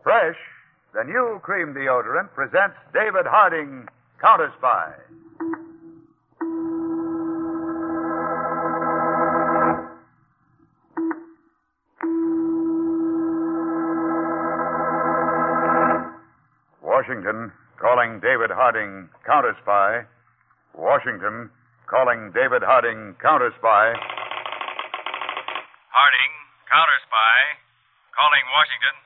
Fresh, the new cream deodorant, presents David Harding, Counter Spy. Washington, calling David Harding, Counter Spy. Washington, calling David Harding, Counter Spy. Harding, Counter Spy. Calling Washington.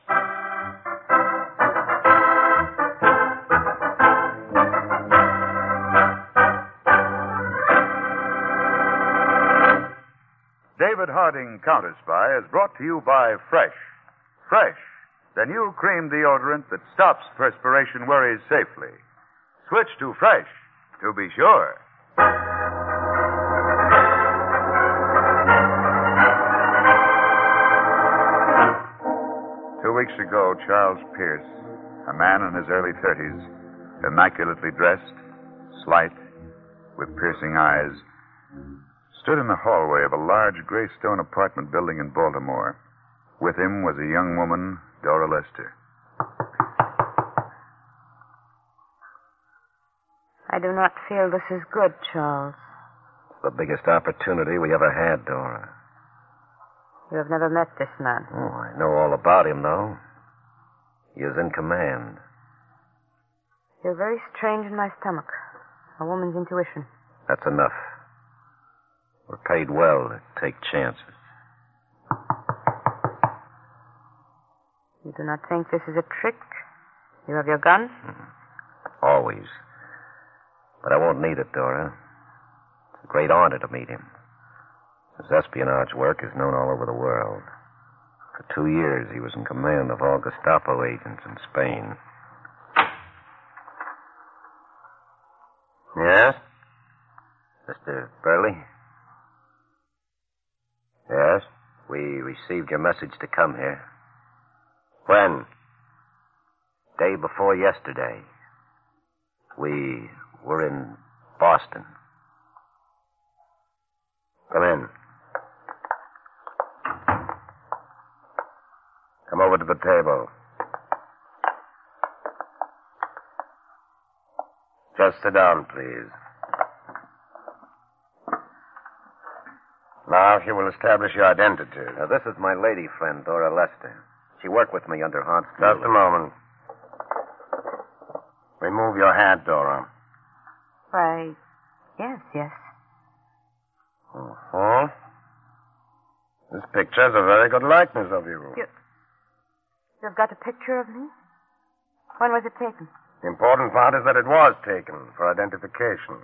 David Harding, Counter Spy, is brought to you by Fresh. Fresh, the new cream deodorant that stops perspiration worries safely. Switch to Fresh to be sure. 2 weeks ago, Charles Pierce, a man in his early 30s, immaculately dressed, slight, with piercing eyes, stood in the hallway of a large gray stone apartment building in Baltimore. With him was a young woman, Dora Lester. I do not feel this is good, Charles. It's the biggest opportunity we ever had, Dora. You have never met this man. Oh, I know all about him, though. He is in command. You're very strange in my stomach. A woman's intuition. That's enough. We're paid well to take chances. You do not think this is a trick? You have your gun? Always. But I won't need it, Dora. It's a great honor to meet him. His espionage work is known all over the world. For 2 years, he was in command of all Gestapo agents in Spain. Yes? Mr. Burley? Yes? We received your message to come here. When? Day before yesterday. We were in Boston. Come in. Come over to the table. Just sit down, please. Now, if you will establish your identity. Now, this is my lady friend, Dora Lester. She worked with me under Hans Mueller. Just a moment. Remove your hat, Dora. Why, yes. Uh-huh. This picture's a very good likeness of you. You've got a picture of me? When was it taken? The important part is that it was taken for identification.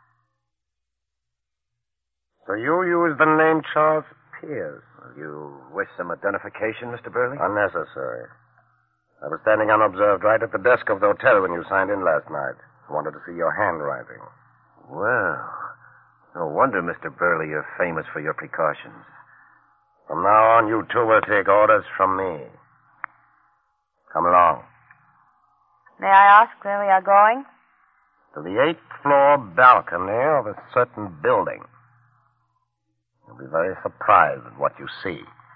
So you used the name Charles Pierce. You wish some identification, Mr. Burley? Unnecessary. I was standing unobserved right at the desk of the hotel when you signed in last night. I wanted to see your handwriting. Well, no wonder, Mr. Burley, you're famous for your precautions. From now on, you two will take orders from me. Come along. May I ask where we are going? To the 8th floor balcony of a certain building. You'll be very surprised at what you see.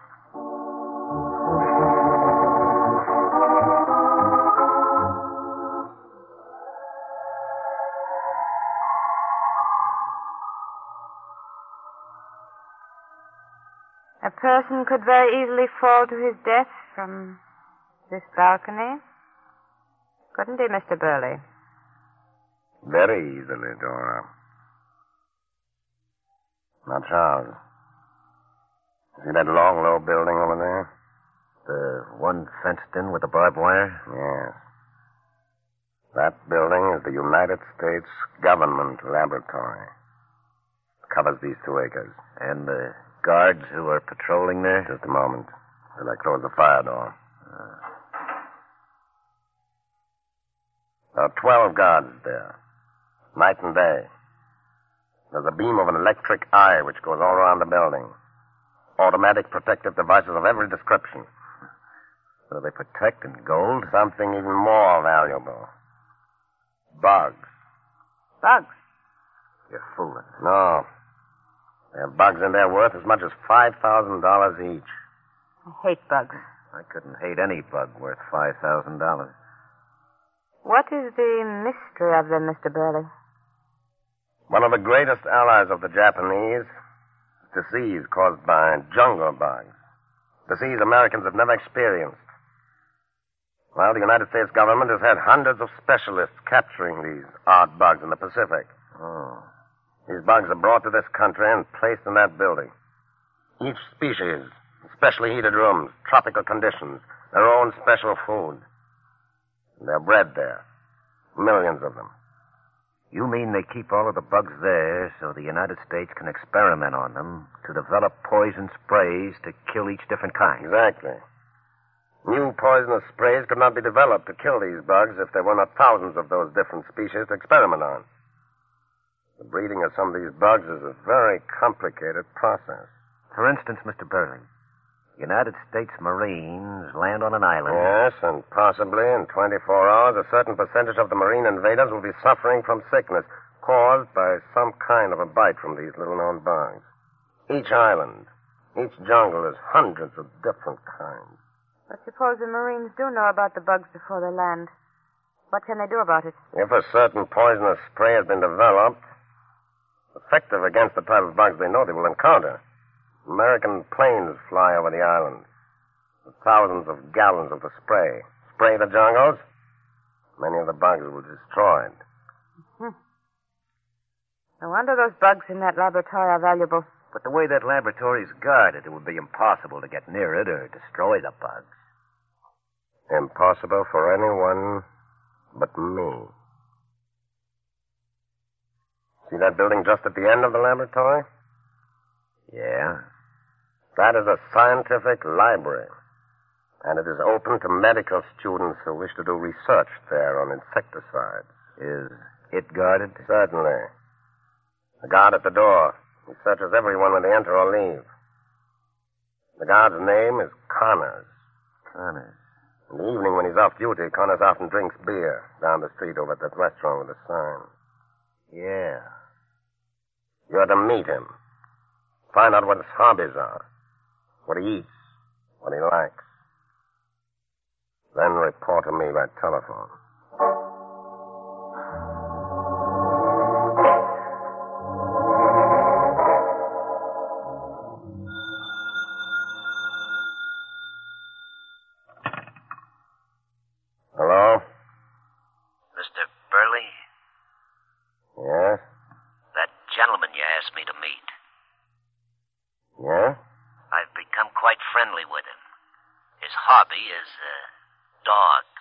A person could very easily fall to his death from this balcony. Couldn't he, Mr. Burley? Very easily, Dora. Now, Charles. See that long, low building over there? The one fenced in with the barbed wire? Yes. That building is the United States Government Laboratory. It covers these 2 acres. And the guards who are patrolling there? Just a moment. Till I close the fire door. There are 12 guards there. Night and day. There's a beam of an electric eye which goes all around the building. Automatic protective devices of every description. So they protect in gold? Something even more valuable. Bugs. Bugs? You're fooling. No. There are bugs in there worth as much as $5,000 each. I hate bugs. I couldn't hate any bug worth $5,000. What is the mystery of them, Mr. Burley? One of the greatest allies of the Japanese, disease caused by jungle bugs. Disease Americans have never experienced. Well, the United States government has had hundreds of specialists capturing these odd bugs in the Pacific. Oh. These bugs are brought to this country and placed in that building. Each species, specially heated rooms, tropical conditions, their own special food. And they're bred there. Millions of them. You mean they keep all of the bugs there so the United States can experiment on them to develop poison sprays to kill each different kind? Exactly. New poisonous sprays could not be developed to kill these bugs if there were not thousands of those different species to experiment on. The breeding of some of these bugs is a very complicated process. For instance, Mr. Burley, United States Marines land on an island. Yes, and possibly in 24 hours, a certain percentage of the Marine invaders will be suffering from sickness caused by some kind of a bite from these little-known bugs. Each island, each jungle is hundreds of different kinds. But suppose the Marines do know about the bugs before they land. What can they do about it? If a certain poisonous spray has been developed, effective against the type of bugs they know they will encounter, American planes fly over the island with thousands of gallons of the spray. Spray the jungles, many of the bugs will be destroyed. No wonder those bugs in that laboratory are valuable. But the way that laboratory is guarded, it would be impossible to get near it or destroy the bugs. Impossible for anyone but me. See that building just at the end of the laboratory? Yeah? That is a scientific library, and it is open to medical students who wish to do research there on insecticides. Is it guarded? Certainly. The guard at the door. He searches everyone when they enter or leave. The guard's name is Connors. Connors. In the evening when he's off duty, Connors often drinks beer down the street over at that restaurant with the sign. Yeah. You're to meet him. Find out what his hobbies are. What he eats. What he likes. Then report to me by telephone. Hello? Mr. Burley? Yes? That gentleman you asked me to meet. Yeah? I've become quite friendly with him. His hobby is, dogs.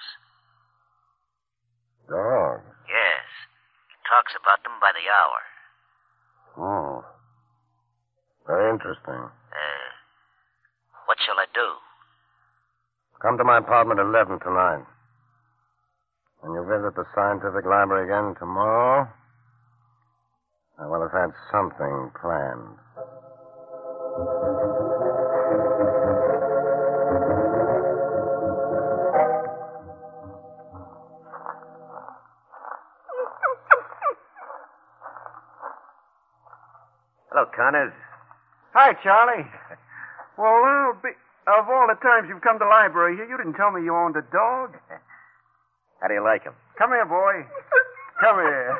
Dogs? Yes. He talks about them by the hour. Oh. Very interesting. What shall I do? Come to my apartment at 11 tonight. When you visit the scientific library again tomorrow, I will have had something planned. Hello, Connors. Hi, Charlie. Well, of all the times you've come to the library here, you didn't tell me you owned a dog. How do you like him? Come here, boy. Come here.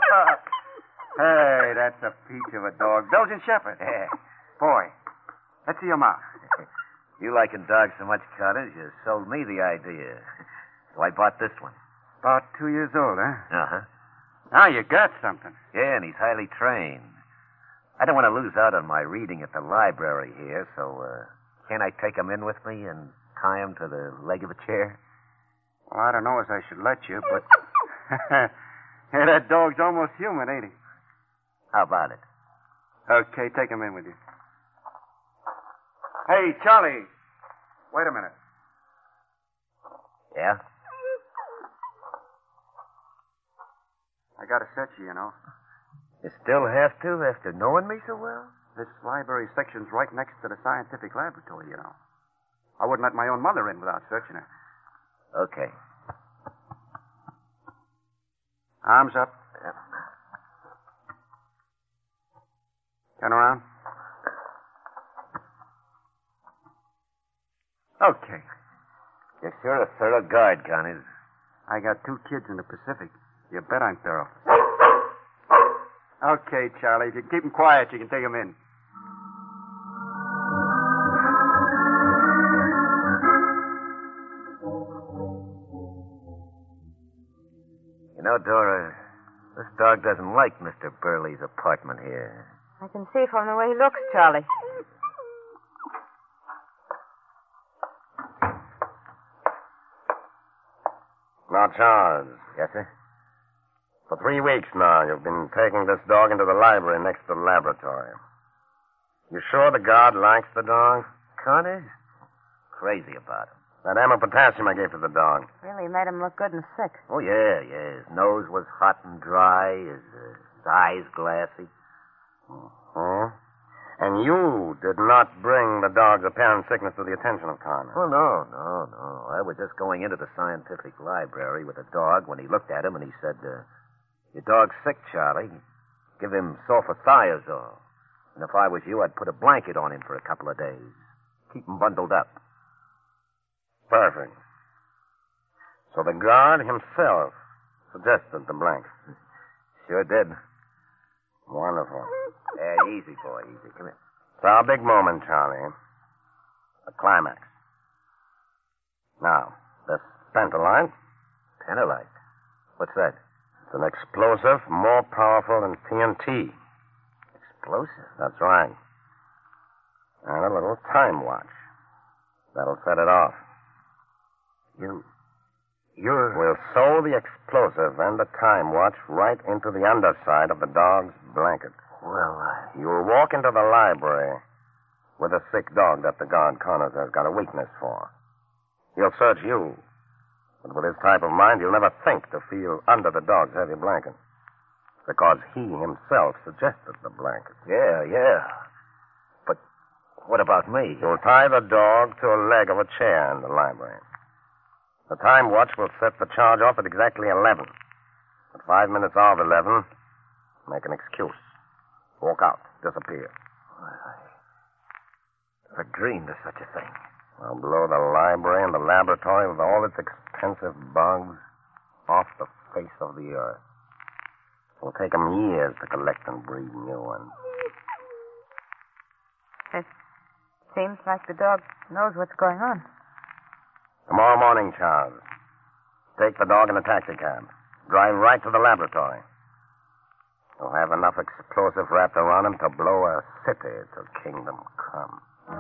Hey, that's a peach of a dog. Belgian Shepherd. Yeah. Boy, let's see your mouth. You liking dogs so much, Connors, you sold me the idea. So I bought this one. About 2 years old, huh? Uh-huh. Now you got something. Yeah, and he's highly trained. I don't want to lose out on my reading at the library here, so, can't I take him in with me and tie him to the leg of a chair? Well, I don't know as I should let you, but... Yeah, that dog's almost human, ain't he? How about it? Okay, take him in with you. Hey, Charlie. Wait a minute. Yeah? I gotta search you, you know. You still have to after knowing me so well? This library section's right next to the scientific laboratory, you know. I wouldn't let my own mother in without searching her. Okay. Arms up. Yep. Turn around. Okay. You're sure a thorough guard, Connors. I got 2 kids in the Pacific. You bet I'm thorough. Okay, Charlie. If you keep them quiet, you can take them in. You know, Dora, this dog doesn't like Mr. Burley's apartment here. I can see from the way he looks, Charlie. Now, Charles, Yes, sir? for 3 weeks now, you've been taking this dog into the library next to the laboratory. You sure the guard likes the dog? Connors? Crazy about him. That ammo potassium I gave to the dog. Really made him look good and sick. Oh, yeah. His nose was hot and dry, his eyes glassy. Hmm? And you did not bring the dog's apparent sickness to the attention of Connor. Oh, no. I was just going into the scientific library with the dog when he looked at him and he said, your dog's sick, Charlie. Give him sulfathiazole. And if I was you, I'd put a blanket on him for a couple of days. Keep him bundled up. Perfect. So the guard himself suggested the blanket. Sure did. Wonderful. Easy, boy, easy. Come here. It's our big moment, Charlie. The climax. Now, this pentolite, Penalite. What's that? it's an explosive more powerful than TNT. Explosive? That's right. And a little time watch. That'll set it off. You're... We'll sew the explosive and the time watch right into the underside of the dog's blanket. Well, You'll walk into the library with a sick dog that the guard Connors has got a weakness for. He'll search you. But with his type of mind, he'll never think to feel under the dog's heavy blanket. Because he himself suggested the blanket. Yeah. But what about me? You'll tie the dog to a leg of a chair in the library. The time watch will set the charge off at exactly 11. At 5 minutes of 11, make an excuse. Walk out. Disappear. I never dreamed of such a thing. I'll blow the library and the laboratory with all its expensive bugs off the face of the earth. It'll take 'em years to collect and breed new ones. It seems like the dog knows what's going on. Tomorrow morning, Charles. Take the dog in a taxicab. Drive right to the laboratory. You'll have enough explosive wrapped around him to blow a city to kingdom come.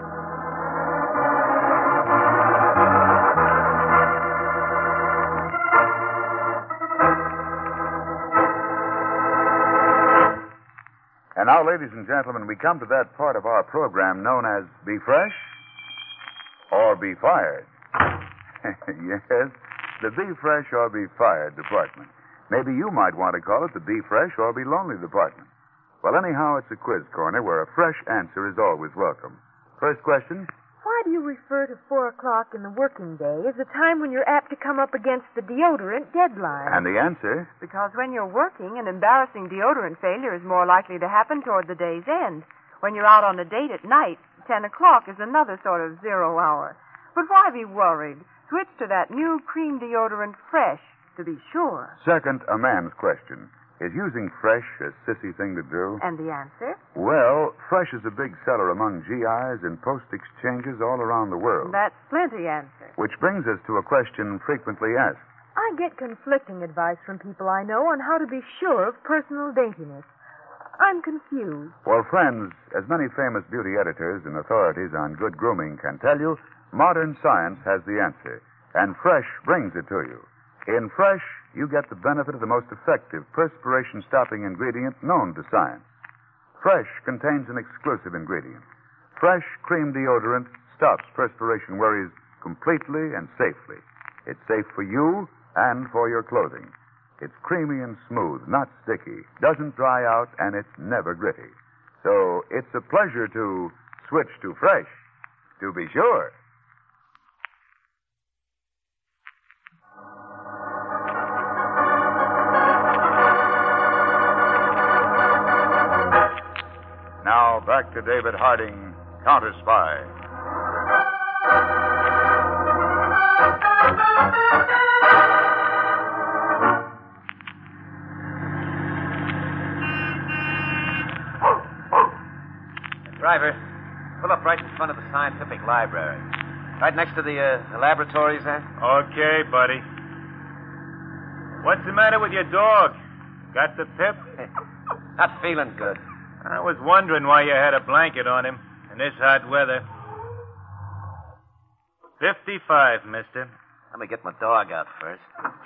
And now, ladies and gentlemen, we come to that part of our program known as Be Fresh or Be Fired. Yes, the Be Fresh or Be Fired department. Maybe you might want to call it the Be Fresh or Be Lonely department. Well, anyhow, it's a quiz corner where a fresh answer is always welcome. First question. Why do you refer to 4 o'clock in the working day as the time when you're apt to come up against the deodorant deadline? And the answer? Because when you're working, an embarrassing deodorant failure is more likely to happen toward the day's end. When you're out on a date at night, 10 o'clock is another sort of 0 hour. But why be worried? Switch to that new cream deodorant Fresh, to be sure. Second, a man's question. Is using Fresh a sissy thing to do? And the answer? Well, Fresh is a big seller among GIs and post exchanges all around the world. That's plenty answer. Which brings us to a question frequently asked. I get conflicting advice from people I know on how to be sure of personal daintiness. I'm confused. Well, friends, as many famous beauty editors and authorities on good grooming can tell you, modern science has the answer, and Fresh brings it to you. In Fresh, you get the benefit of the most effective perspiration-stopping ingredient known to science. Fresh contains an exclusive ingredient. Fresh cream deodorant stops perspiration worries completely and safely. It's safe for you and for your clothing. It's creamy and smooth, not sticky, doesn't dry out, and it's never gritty. So it's a pleasure to switch to Fresh, to be sure. Now, back to David Harding, Counter Spy. Pull up right in front of the scientific library. Right next to the laboratories there. Okay, buddy. What's the matter with your dog? Got the pip? Not feeling good. I was wondering why you had a blanket on him in this hot weather. 55, mister. Let me get my dog out first.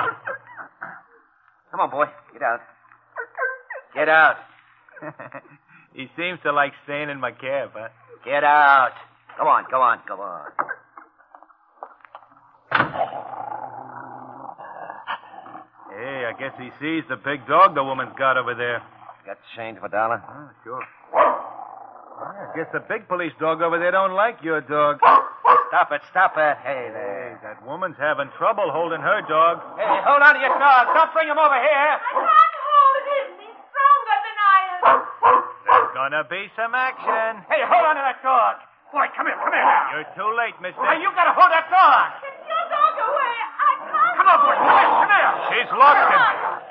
Come on, boy. Get out. Get out. He seems to like staying in my cab, huh? Get out. Go on, go on, go on. Hey, I guess he sees the big dog the woman's got over there. Got change for a $1? Oh, sure. I guess the big police dog over there don't like your dog. Stop it, stop it. Hey, there. Hey, that woman's having trouble holding her dog. Hey, hold on to your dog. Don't bring him over here. I can't hold him. He's stronger than I am. There's gonna be some action. Hey, hold on to that dog. Boy, come here now. You're too late, mister. Hey, you gotta hold that dog. Get your dog away. I can't. Come on, boy. Come here. She's lost him.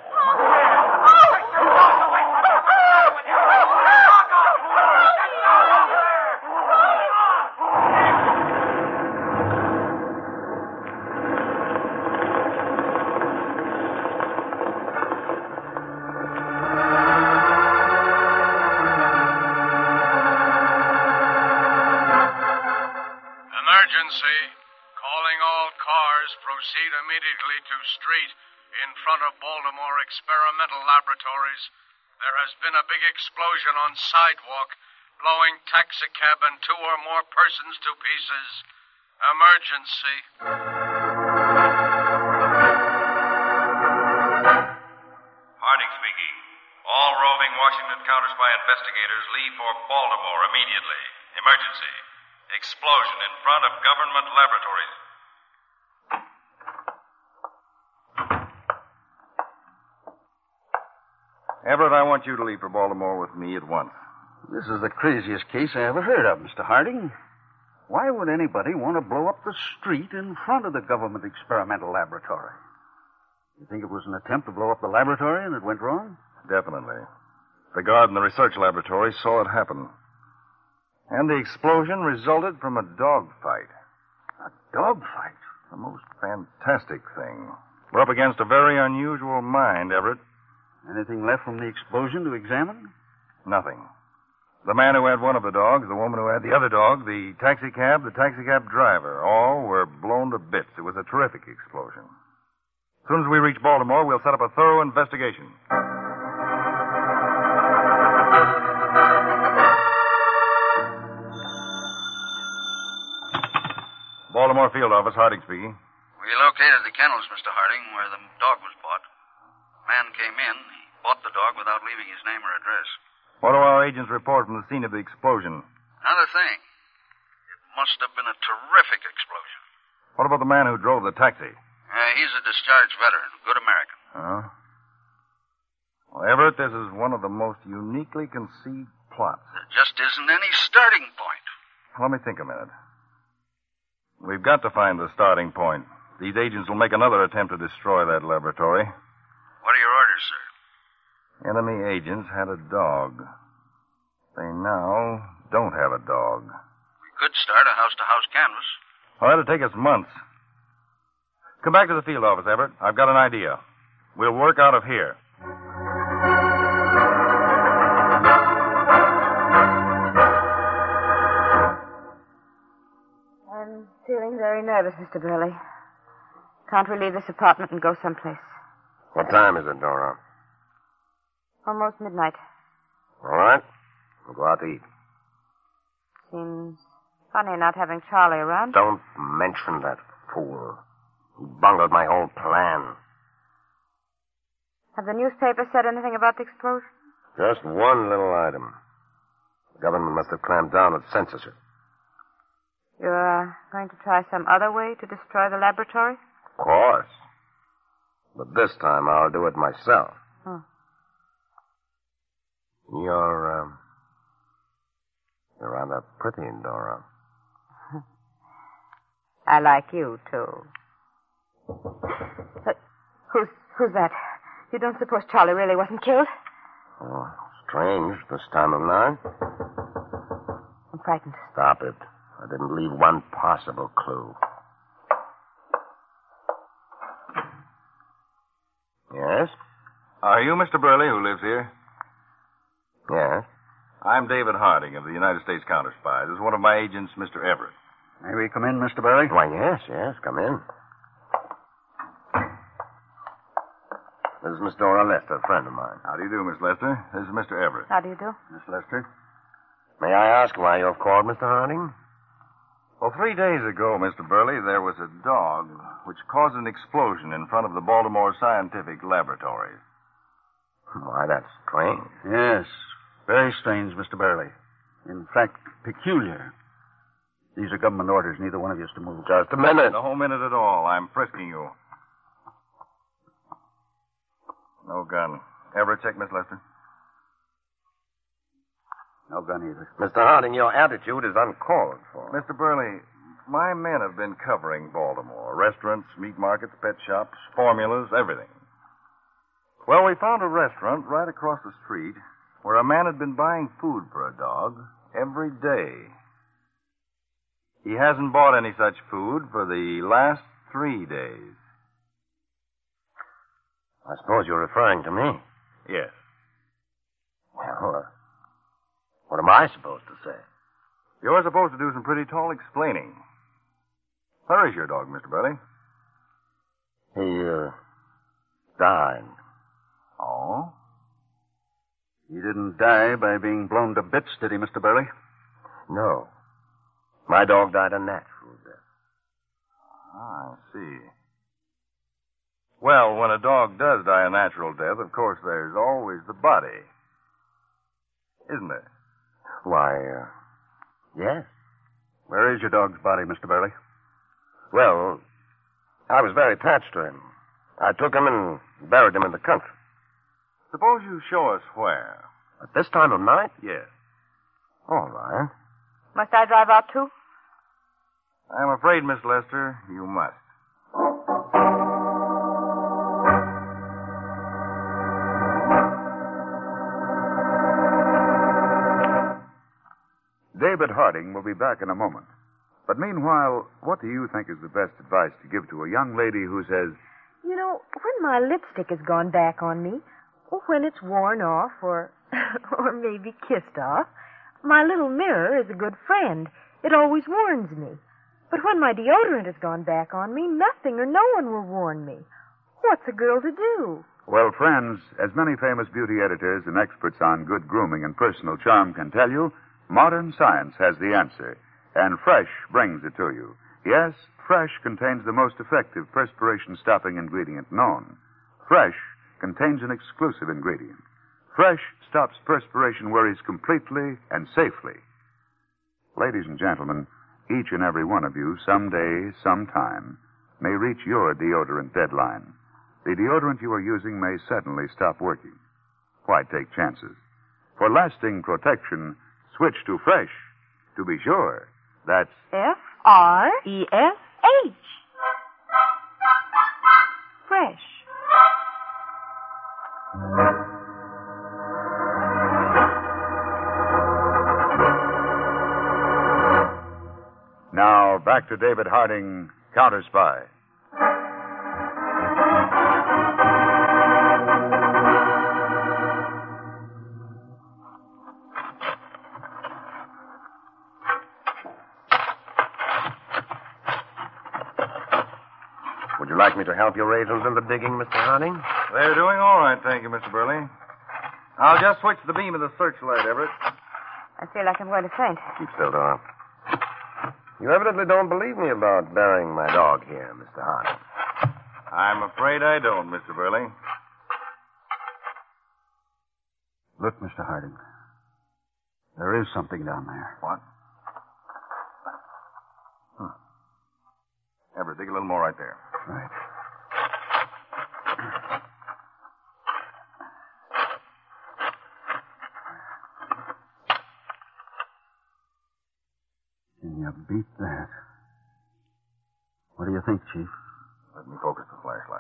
Emergency. Calling all cars. Proceed immediately to street in front of Baltimore Experimental Laboratories. There has been a big explosion on sidewalk, blowing taxicab and 2 or more persons to pieces. Emergency. Harding speaking. All roving Washington counter-spy investigators leave for Baltimore immediately. Emergency. Explosion in front of government laboratories. Everett, I want you to leave for Baltimore with me at once. This is the craziest case I ever heard of, Mr. Harding. Why would anybody want to blow up the street in front of the government experimental laboratory? You think it was an attempt to blow up the laboratory and it went wrong? Definitely. The guard in the research laboratory saw it happen. And the explosion resulted from a dogfight. A dogfight? The most fantastic thing. We're up against a very unusual mind, Everett. Anything left from the explosion to examine? Nothing. The man who had one of the dogs, the woman who had the other dog, the taxicab driver, all were blown to bits. It was a terrific explosion. As soon as we reach Baltimore, we'll set up a thorough investigation. Baltimore Field Office, Harding speaking. We located the kennels, Mr. Harding, where the dog was bought. Man came in. He bought the dog without leaving his name or address. What do our agents report from the scene of the explosion? Another thing. It must have been a terrific explosion. What about the man who drove the taxi? He's a discharged veteran, good American. Huh? Well, Everett, this is one of the most uniquely conceived plots. There just isn't any starting point. Let me think a minute. We've got to find the starting point. These agents will make another attempt to destroy that laboratory. What are your orders, sir? Enemy agents had a dog. They now don't have a dog. We could start a house-to-house canvass. Well, that'll take us months. Come back to the field office, Everett. I've got an idea. We'll work out of here. I'm feeling very nervous, Mr. Burley. Can't we leave this apartment and go someplace? What time is it, Dora? Almost midnight. All right. We'll go out to eat. Seems funny not having Charlie around. Don't mention that fool. He bungled my whole plan. Have the newspapers said anything about the explosion? Just one little item. The government must have clamped down with censorship. You're going to try some other way to destroy the laboratory? Of course. But this time I'll do it myself. Oh. You're rather pretty, Dora. I like you, too. But who's that? You don't suppose Charlie really wasn't killed? Oh, strange this time of night. frightened. Stop it. I didn't leave one possible clue. Yes? Are you Mr. Burley who lives here? Yes. I'm David Harding of the United States Counter Spies. This is one of my agents, Mr. Everett. May we come in, Mr. Burley? Why, yes. Come in. This is Miss Dora Lester, a friend of mine. How do you do, Miss Lester? This is Mr. Everett. How do you do? Miss Lester? May I ask why you've called, Mr. Harding? Well, 3 days ago, Mr. Burley, there was a dog which caused an explosion in front of the Baltimore Scientific Laboratory. Why, that's strange. Yes. Very strange, Mr. Burley. In fact, peculiar. These are government orders. Neither one of you is to move. Just a minute. No minute at all. I'm frisking you. No gun. Everett, check Miss Lester. No gun either. Mr. Harding, your attitude is uncalled for. Mr. Burley, my men have been covering Baltimore. Restaurants, meat markets, pet shops, formulas, everything. Well, we found a restaurant right across the street where a man had been buying food for a dog every day. He hasn't bought any such food for the last 3 days. I suppose you're referring to me. Yes. Well, what am I supposed to say? You're supposed to do some pretty tall explaining. Where is your dog, Mr. Burley? He, died. Oh? He didn't die by being blown to bits, did he, Mr. Burley? No. My dog died a natural death. Ah, I see. Well, when a dog does die a natural death, of course, there's always the body. Isn't there? Why, yes. Where is your dog's body, Mr. Burley? Well, I was very attached to him. I took him and buried him in the country. Suppose you show us where. At this time of night? Yes. All right. Must I drive out, too? I'm afraid, Miss Lester, you must. David Harding will be back in a moment. But meanwhile, what do you think is the best advice to give to a young lady who says, You know, when my lipstick has gone back on me, or when it's worn off, or maybe kissed off, my little mirror is a good friend. It always warns me. But when my deodorant has gone back on me, nothing or no one will warn me. What's a girl to do? well, friends, as many famous beauty editors and experts on good grooming and personal charm can tell you, modern science has the answer, and Fresh brings it to you. Yes, Fresh contains the most effective perspiration-stopping ingredient known. Fresh contains an exclusive ingredient. Fresh stops perspiration worries completely and safely. Ladies and gentlemen, each and every one of you, someday, sometime, may reach your deodorant deadline. The deodorant you are using may suddenly stop working. Why take chances? For lasting protection, switch to Fresh. To be sure, that's Fresh. Fresh. Now, back to David Harding, Counter Spy. Would you like me to help you raise a little digging, Mr. Harding? They're doing all right, thank you, Mr. Burley. I'll just switch the beam of the searchlight, Everett. I feel like I'm going to faint. Keep still, Dora. You evidently don't believe me about burying my dog here, Mr. Harding. I'm afraid I don't, Mr. Burley. Look, Mr. Harding. There is something down there. What? Everett, dig a little more right there. Right. Can you beat that? What do you think, Chief? Let me focus the flashlight.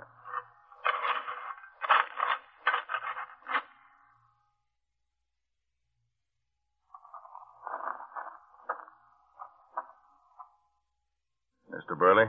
Mr. Burley.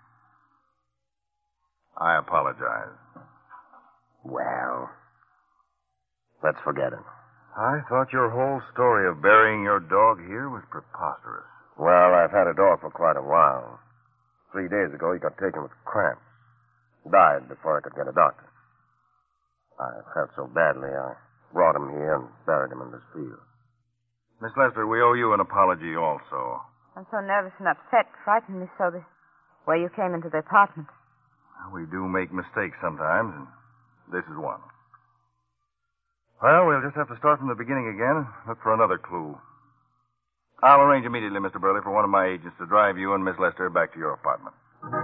I apologize. Well, let's forget it. I thought your whole story of burying your dog here was preposterous. Well, I've had a dog for quite a while. 3 days ago, he got taken with cramps. Died before I could get a doctor. I felt so badly, I brought him here and buried him in this field. Miss Lester, we owe you an apology also. I'm so nervous and upset, frightened me so the way you came into the apartment. We do make mistakes sometimes, and this is one. Well, we'll just have to start from the beginning again and look for another clue. I'll arrange immediately, Mr. Burley, for one of my agents to drive you and Miss Lester back to your apartment.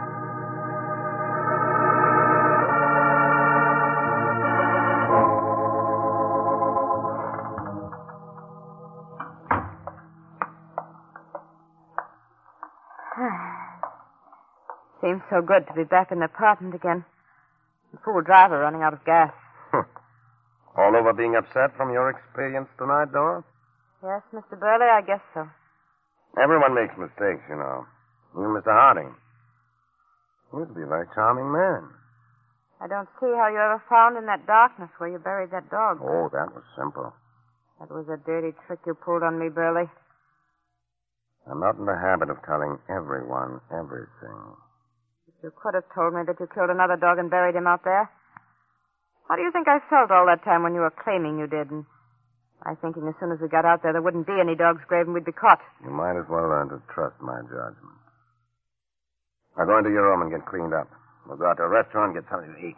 Seems so good to be back in the apartment again. The fool driver running out of gas. All over being upset from your experience tonight, Dora? Yes, Mr. Burley, I guess so. Everyone makes mistakes, you know. Even Mr. Harding. He used to be a very charming man. I don't see how you ever found in that darkness where you buried that dog. Oh, that was simple. That was a dirty trick you pulled on me, Burley. I'm not in the habit of telling everyone everything. You could have told me that you killed another dog and buried him out there. How do you think I felt all that time when you were claiming you did? And I thinking as soon as we got out there wouldn't be any dog's grave and we'd be caught. You might as well learn to trust my judgment. Now go into your room and get cleaned up. We'll go out to a restaurant and get something to eat.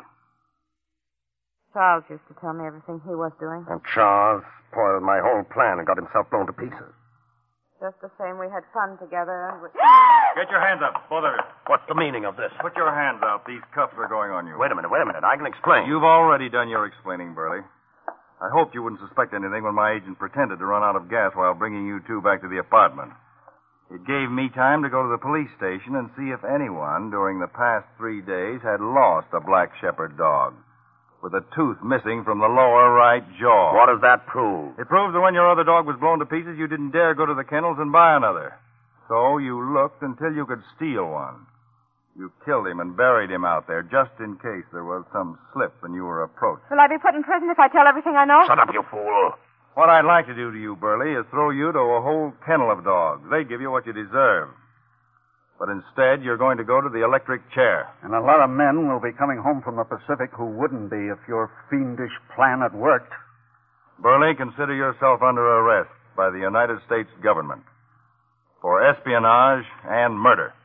Charles used to tell me everything he was doing. And Charles spoiled my whole plan and got himself blown to pieces. Just the same, we had fun together and we... Get your hands up, both of you. What's the meaning of this? Put your hands out. These cuffs are going on you. Wait a minute. I can explain. You've already done your explaining, Burley. I hoped you wouldn't suspect anything when my agent pretended to run out of gas while bringing you two back to the apartment. It gave me time to go to the police station and see if anyone during the past 3 days had lost a black shepherd dog with a tooth missing from the lower right jaw. What does that prove? It proves that when your other dog was blown to pieces, you didn't dare go to the kennels and buy another. So you looked until you could steal one. You killed him and buried him out there just in case there was some slip and you were approached. Will I be put in prison if I tell everything I know? Shut up, you fool. What I'd like to do to you, Burley, is throw you to a whole kennel of dogs. They'd give you what you deserve. But instead, you're going to go to the electric chair. And a lot of men will be coming home from the Pacific who wouldn't be if your fiendish plan had worked. Burley, consider yourself under arrest by the United States government for espionage and murder.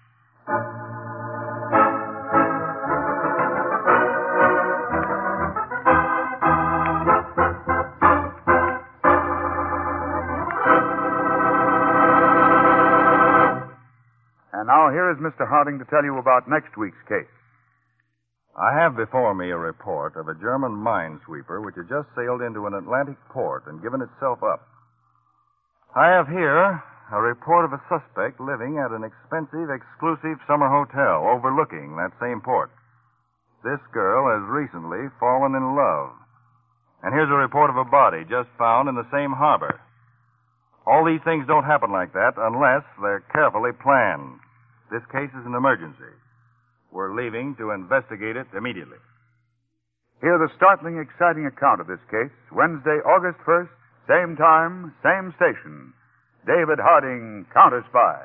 And now here is Mr. Harding to tell you about next week's case. I have before me a report of a German minesweeper which had just sailed into an Atlantic port and given itself up. I have here a report of a suspect living at an expensive, exclusive summer hotel overlooking that same port. This girl has recently fallen in love. And here's a report of a body just found in the same harbor. All these things don't happen like that unless they're carefully planned. This case is an emergency. We're leaving to investigate it immediately. Hear the startling, exciting account of this case, Wednesday, August 1st, same time, same station. David Harding, Counter Spy.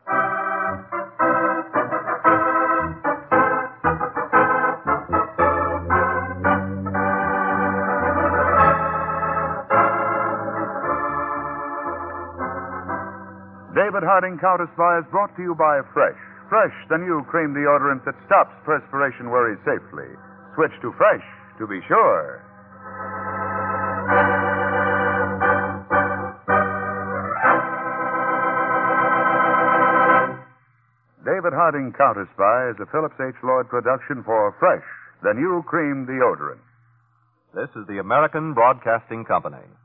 David Harding, Counter Spy is brought to you by Fresh. Fresh, the new cream deodorant that stops perspiration worries safely. Switch to Fresh to be sure. David Harding, Counter Spy is a Phillips H. Lloyd production for Fresh, the new cream deodorant. This is the American Broadcasting Company.